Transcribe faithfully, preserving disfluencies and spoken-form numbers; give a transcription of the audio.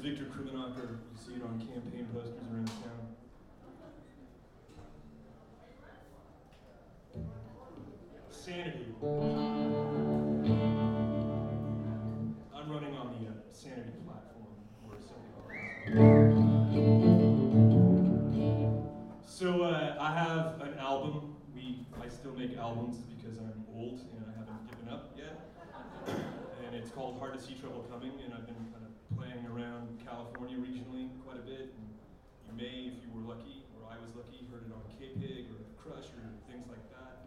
Victor Krummenacher. You see it on campaign posters around town. Sanity. I'm running on the uh, Sanity platform, or something. So uh, I have an album. We I still make albums because I'm old and I haven't given up yet. And it's called Hard to See Trouble Coming, and I've been kind of playing around California regionally quite a bit. And you may, if you were lucky, or I was lucky, heard it on K P